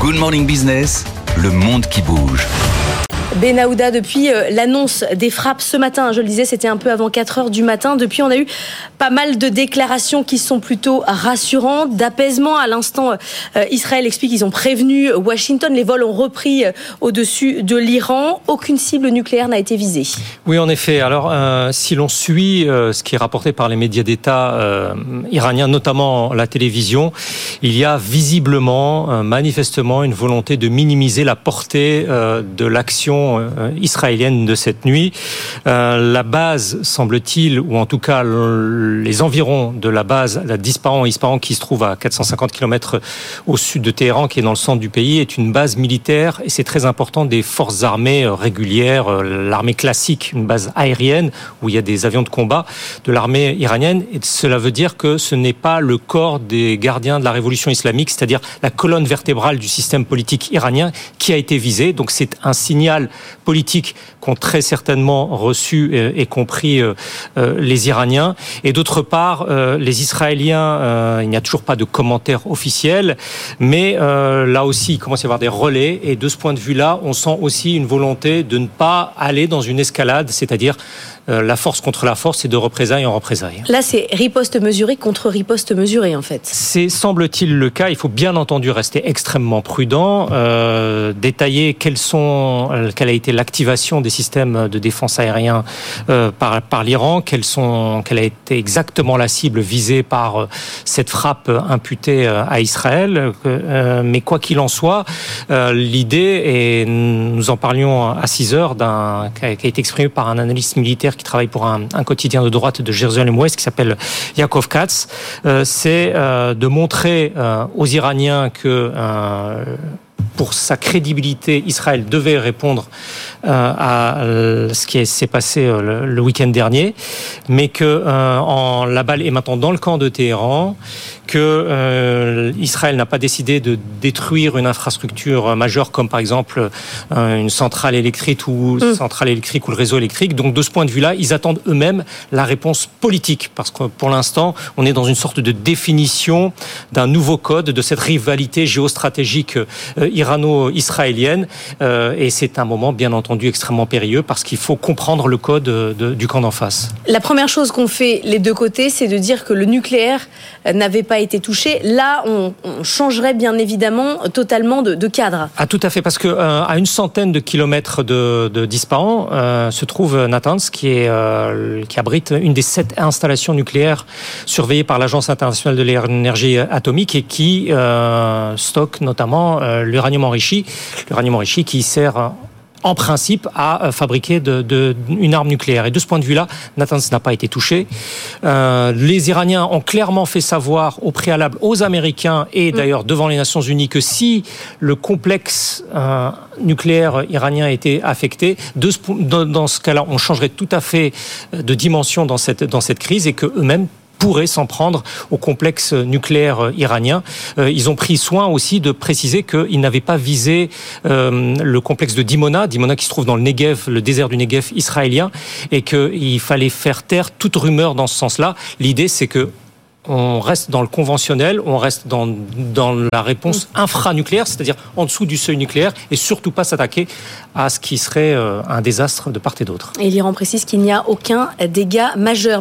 Good Morning Business, le monde qui bouge. Benahouda, depuis l'annonce des frappes ce matin, je le disais, c'était un peu avant 4h du matin. Depuis, on a eu pas mal de déclarations qui sont plutôt rassurantes, d'apaisement. À l'instant, Israël explique qu'ils ont prévenu Washington. Les vols ont repris au-dessus de l'Iran. Aucune cible nucléaire n'a été visée. Oui, en effet. Alors, si l'on suit ce qui est rapporté par les médias d'État iraniens, notamment la télévision, il y a visiblement, manifestement, une volonté de minimiser la portée de l'action israélienne de cette nuit. La base, semble-t-il, ou en tout cas les environs de la base, la d'Ispahan qui se trouve à 450 km au sud de Téhéran, qui est dans le centre du pays, est une base militaire, et c'est très important, des forces armées régulières, l'armée classique, une base aérienne où il y a des avions de combat de l'armée iranienne. Et cela veut dire que ce n'est pas le corps des gardiens de la révolution islamique, c'est-à-dire la colonne vertébrale du système politique iranien, qui a été visée. Donc c'est un signal politique qu'ont très certainement reçu et compris les Iraniens. Et d'autre part, les Israéliens, il n'y a toujours pas de commentaires officiels, mais là aussi, il commence à y avoir des relais. Et de ce point de vue-là, on sent aussi une volonté de ne pas aller dans une escalade, c'est-à-dire la force contre la force et de représailles en représailles. Là, c'est riposte mesurée contre riposte mesurée, en fait. C'est, semble-t-il, le cas. Il faut bien entendu rester extrêmement prudent, détailler quelle a été l'activation des systèmes de défense aérien par l'Iran, quelle a été exactement la cible visée par cette frappe imputée à Israël. Mais quoi qu'il en soit, l'idée, et nous en parlions à 6h, qui a été exprimé par un analyste militaire qui travaille pour un quotidien de droite de Jérusalem-Ouest qui s'appelle Yaakov Katz, c'est de montrer aux Iraniens que pour sa crédibilité, Israël devait répondre à ce qui s'est passé le week-end dernier, mais que la balle est maintenant dans le camp de Téhéran, que Israël n'a pas décidé de détruire une infrastructure majeure comme par exemple une centrale électrique ou le réseau électrique. Donc de ce point de vue-là, ils attendent eux-mêmes la réponse politique, parce que pour l'instant, on est dans une sorte de définition d'un nouveau code de cette rivalité géostratégique irano-israélienne, et c'est un moment bien entendu extrêmement périlleux parce qu'il faut comprendre le code du camp d'en face. La première chose qu'ont fait les deux côtés, c'est de dire que le nucléaire n'avait pas été touché. Là, on changerait bien évidemment totalement de cadre. Ah, tout à fait, parce que à une centaine de kilomètres d'Ispahan se trouve Natanz, qui abrite une des 7 installations nucléaires surveillées par l'Agence internationale de l'énergie atomique et qui stocke notamment l'uranium enrichi qui sert en principe à fabriquer une arme nucléaire. Et de ce point de vue-là, Natanz n'a pas été touché. Les Iraniens ont clairement fait savoir au préalable aux Américains et d'ailleurs devant les Nations Unies que si le complexe nucléaire iranien était affecté, dans ce cas-là, on changerait tout à fait de dimension dans cette crise et que eux-mêmes pourraient s'en prendre au complexe nucléaire iranien. Ils ont pris soin aussi de préciser qu'ils n'avaient pas visé le complexe de Dimona qui se trouve dans le Negev, le désert du Negev israélien, et qu'il fallait faire taire toute rumeur dans ce sens-là. L'idée, c'est que on reste dans le conventionnel, on reste dans la réponse infranucléaire, c'est-à-dire en dessous du seuil nucléaire, et surtout pas s'attaquer à ce qui serait un désastre de part et d'autre. Et l'Iran précise qu'il n'y a aucun dégât majeur.